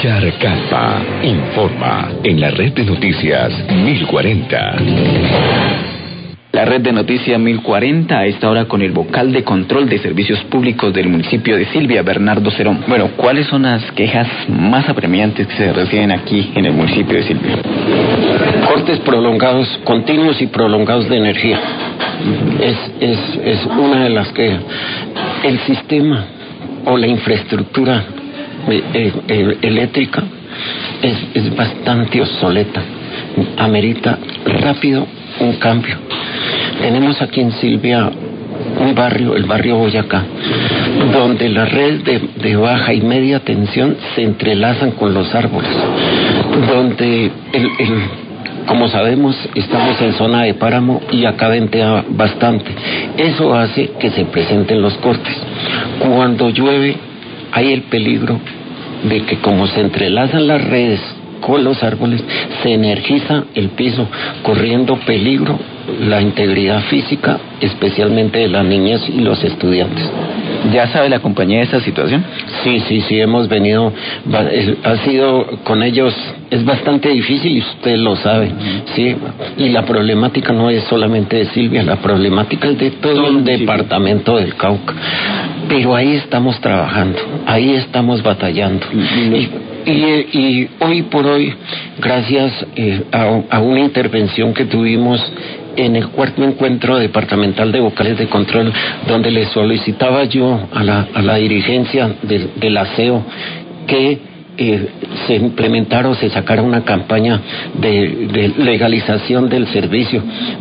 Richard Calpa informa en la red de noticias 1040. La red de noticias 1040 a esta hora con el vocal de control de servicios públicos del municipio de Silvia, Bernardo Cerón. Bueno, ¿cuáles son las quejas más apremiantes que se reciben aquí en el municipio de Silvia? Cortes prolongados, continuos y prolongados de energía. Es una de las que el sistema o la infraestructura eléctrica es bastante obsoleta. Amerita rápido un cambio. Tenemos aquí en Silvia un barrio, el barrio Boyacá, donde las redes de baja y media tensión se entrelazan con los árboles, donde como sabemos, estamos en zona de páramo y acá ventea bastante. Eso hace que se presenten los cortes. Cuando llueve, hay el peligro de que como se entrelazan las redes con los árboles, se energiza el piso, corriendo peligro la integridad física, especialmente de las niñas y los estudiantes. ¿Ya sabe la compañía de esta situación? Sí, hemos venido, ha sido con ellos, es bastante difícil y usted lo sabe, sí, y la problemática no es solamente de Silvia, la problemática es de todo el departamento del Cauca, pero ahí estamos trabajando, ahí estamos batallando. Y hoy por hoy, gracias a una intervención que tuvimos en el cuarto encuentro departamental de vocales de control, donde le solicitaba yo a la dirigencia del aseo que se implementara o se sacara una campaña de legalización del servicio,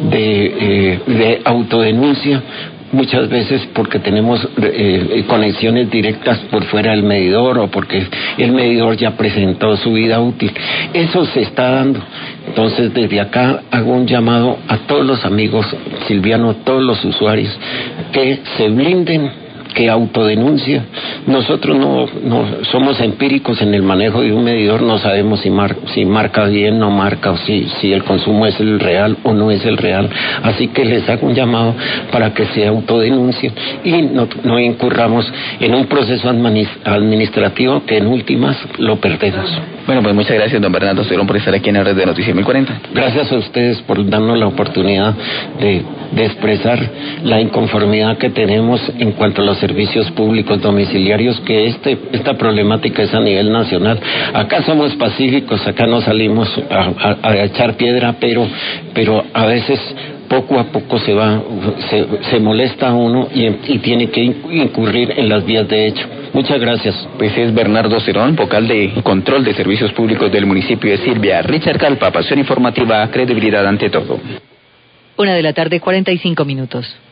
de autodenuncia, muchas veces porque tenemos conexiones directas por fuera del medidor o porque el medidor ya presentó su vida útil. Eso se está dando. Entonces, desde acá hago un llamado a todos los amigos silvianos, todos los usuarios, que se blinden, que autodenuncia. Nosotros no somos empíricos en el manejo de un medidor, no sabemos si marca bien, no marca, o si el consumo es el real o no es el real. Así que les hago un llamado para que se autodenuncien y no incurramos en un proceso administrativo que en últimas lo perdemos. Bueno, pues muchas gracias, don Bernardo Cerón, por estar aquí en la red de Noticias 1040. Gracias a ustedes por darnos la oportunidad de expresar la inconformidad que tenemos en cuanto a los servicios públicos domiciliarios, que esta problemática es a nivel nacional. Acá somos pacíficos, acá no salimos a echar piedra, pero a veces poco a poco se molesta a uno y tiene que incurrir en las vías de hecho. Muchas gracias. Pues es Bernardo Cerón, vocal de control de servicios públicos del municipio de Silvia. Richard Calpa, pasión informativa, credibilidad ante todo. 1:45 p.m.